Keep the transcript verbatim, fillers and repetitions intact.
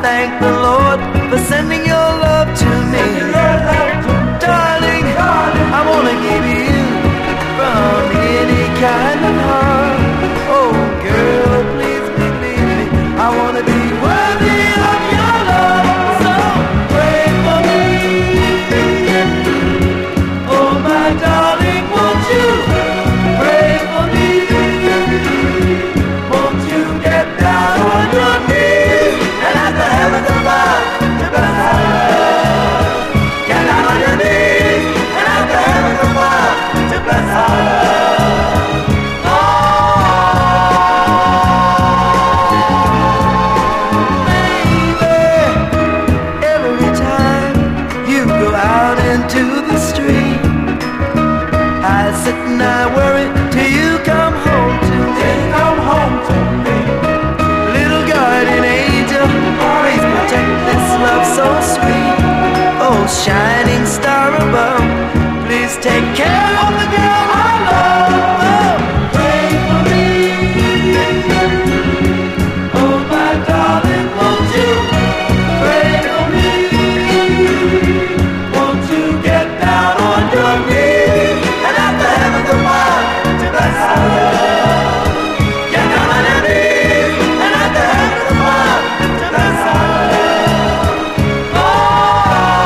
thank the Lord for sending your love to me. Darling, I wanna give you from any kind of harm. Oh girl, please believe me, I wanna be worthy of your love. So pray for me. Oh my darling, won't you pray for me? Won't you get down on your knees and ask the heavens above to bless our love? Get down on your knees and ask the heavens above to bless our love. Oh, baby, every time you go out into the street, I sit and I worry till you come home to me. Come home to me. Little guardian angel, please protect this love so sweet. Oh, shining star above, please take care of the girl.